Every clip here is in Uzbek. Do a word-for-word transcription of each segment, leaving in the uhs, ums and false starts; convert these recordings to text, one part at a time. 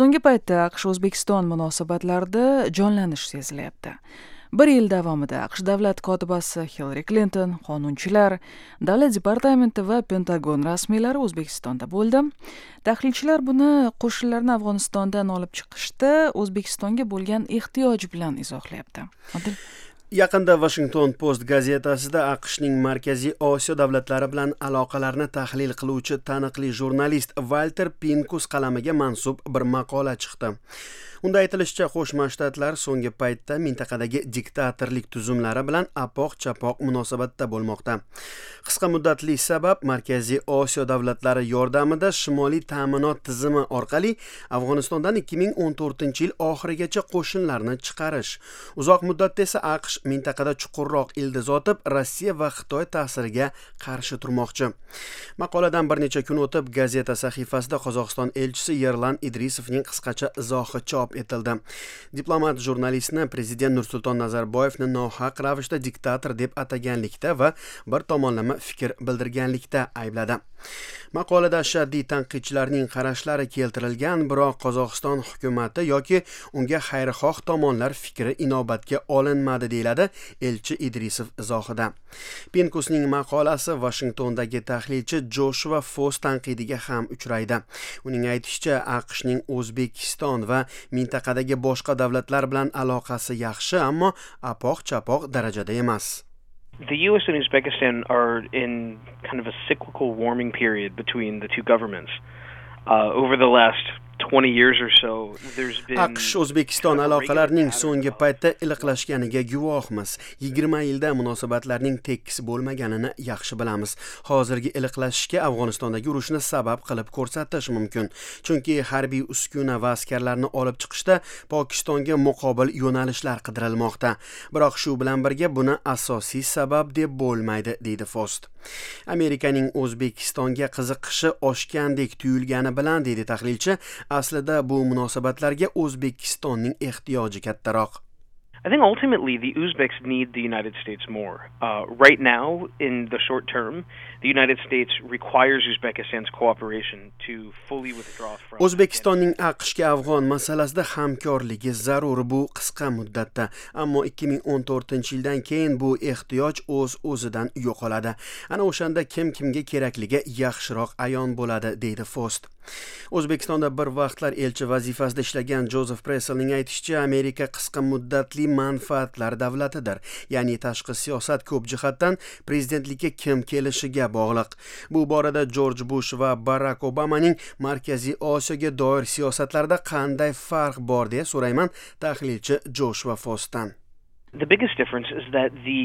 So'nggi paytda AQSh-O'zbekiston munosabatlarida jonlanish sezilyapti. Bir yil davomida AQSh davlat kotibasi Hillary Clinton, qonunchilar, davlat departamenti va Pentagon rasmiylari O'zbekistonda bo'ldi. Tahlilchilar buni qo'shinlarni Afg'onistondan olib chiqishda O'zbekistonga bo'lgan ehtiyoj bilan izohlayapti. Adil? Yaqinda Washington Post gazetasida AQShning Markaziy Osiyo davlatlari bilan aloqalarni tahlil qiluvchi taniqli jurnalist Walter Pincus qalamiga mansub bir maqola chiqdi. Unda aytilishicha, Qo'shma Shtatlar so'nggi paytda mintaqadagi diktatorlik tuzumlari bilan apoq-chapoq munosabatda bo'lmoqda. Qisqa muddatli sabab Markaziy Osiyo davlatlari yordamida shimoliy ta'minot tizimi orqali Afg'onistondan ikki ming o'n to'rtinchi yil oxirigacha qo'shinlarni chiqarish. Uzoq muddatda esa AQSh mintaqada chuqurroq ildiz otib, Rossiya va Xitoy ta'siriga qarshi turmoqchi. Maqoladan bir necha kun o'tib, gazeta sahifasida Qozog'iston elchisi Yerlan Idrisovning qisqacha izohi chop etildi. Diplomat jurnalistni prezident Nursulton Nazarboyevni nohaq ravishda diktator deb ataganlikda va bir tomonlama fikr bildirganlikda aybladi. Maqolada shaddiy tanqidchilarning qarashlari keltirilgan, biroq Qozog'iston hukumati yoki unga xayrixoh tomonlar fikri inobatga olinmadi, deyiladi elchi Idrisov izohida. Pinkusning maqolasi Washingtondagi tahlilchi Joshua Foss tanqidiga ham uchraydi. Uning aytishicha, AQShning O'zbekiston va mintaqadagi boshqa davlatlar bilan aloqasi yaxshi, ammo apoq-chapoq darajada emas. The U S and Uzbekistan are in kind of a cyclical warming period between the two governments. Uh, over the last twenty years or so, there's been AQSh-O'zbekiston aloqalarining so'nggi paytda iliqlashganiga guvohmiz. yigirma yilda munosabatlarning tekis bo'lmaganini yaxshi bilamiz. Hozirgi iliqlashishga Afg'onistondagi urushni sabab qilib ko'rsatish mumkin. Chunki harbiy uskuna va askarlarni olib chiqishda Pokistonga muqobil yo'nalishlar qidirilmoqda. Biroq shu bilan birga buni asosiy sabab deb bo'lmaydi, deydi Fost. Amerikaning O'zbekistonga qiziqishi oshgandek tuyulgani bilan, deydi tahlilchi, aslida bu munosabatlarga O'zbekistonning ehtiyoji kattaroq. I think ultimately the Uzbeks need the United States more. Uh, right now, in the short term, the United States requires Uzbekistan's cooperation to fully withdraw from. O'zbekistonning AQShga Afg'on masalasida hamkorligi zarur bu qisqa muddatda, ammo ikki ming o'n to'rtinchi yildan keyin bu ehtiyoj o'z o'zidan yo'qoladi. Ana o'shanda kim kimga kerakligi yaxshiroq ayon bo'ladi, deydi Fost. O'zbekistonda bir vaqtlar elchi vazifasida ishlagan Joseph Presselning aytishicha, Amerika qisqa muddatli manfaatlar davlatidir. Ya'ni tashqi siyosat ko'p jihatdan prezidentlikka kim kelishiga bog'liq. Bu borada George Bush va Barack Obamaning Markaziy Osiyoga doir siyosatlarida qanday farq bor deya so'rayman tahlilchi Joshua Fostdan. The biggest difference is that the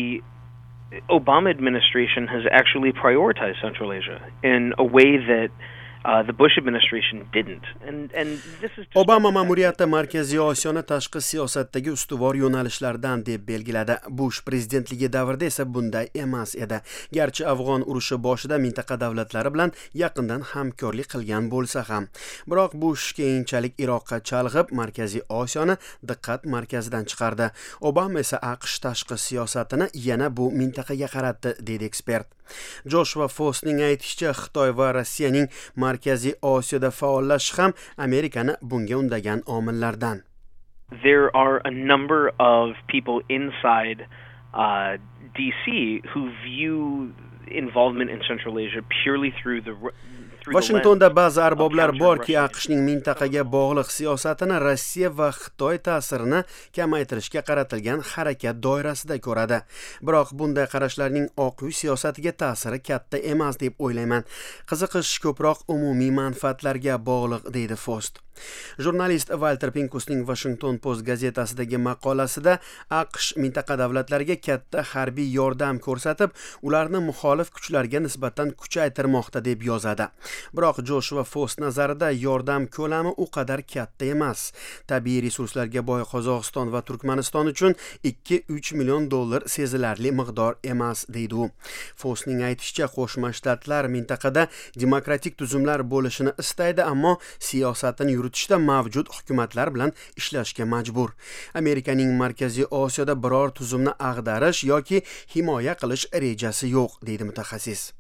Obama administration has actually prioritized Central Asia in a way that Uh, the Bush administration didn't. And, and this is Obama ma'muriyati Markaziy Osiyoni tashqi siyosatdagi ustuvor yo'nalishlardan deb belgiladi. Bush prezidentligi davrida esa bunday emas edi. Garchi Afg'on urushi boshida mintaqa davlatlari bilan yaqindan hamkorlik qilgan bo'lsa ham. Biroq Bush keyinchalik Iroqqa chalg'ib, Markaziy Osiyoni diqqat markazidan chiqardi. Obama esa AQSh tashqi siyosatini yana bu mintaqaga qaratdi, deydi ekspert. Joshua Fostning aytishicha, Xitoy va Rossiyaning Markaziy Osiyoda faollashishi ham Amerikani bunga undagan omillardan. There are a number of people inside uh, D C who view involvement in Central Asia purely through the Washingtonda ba'zi arboblar borki, AQShning mintaqaga bog'liq siyosatini Rossiya va Xitoy ta'sirini kamaytirishga qaratilgan harakat doirasida ko'radi. Biroq bunday qarashlarning Oq uy siyosatiga ta'siri katta emas deb o'ylayman. Qiziqish ko'proq umumiy manfaatlarga bog'liq, deydi Fost. Jurnalist Walter Pinkusning Washington Post gazetasidagi maqolasida AQSh mintaqa davlatlariga katta harbiy yordam ko'rsatib, ularni muxolif kuchlarga nisbatan kuchaytirmoqda deb yozadi. Biroq Joshua Fost nazarida yordam ko'lami u qadar katta emas. Tabiiy resurslarga boy Qozog'iston va Turkmaniston uchun ikki uch million dollar sezilarli miqdor emas, deydi u. Fostning aytishicha, Qo'shma Shtatlar mintaqada demokratik tuzumlar bo'lishini istaydi, ammo siyosatini yuritishda mavjud hukumatlar bilan ishlashga majbur. Amerikaning Markaziy Osiyoda biror tuzumni ag'darish yoki himoya qilish rejasi yo'q, deydi mutaxassis.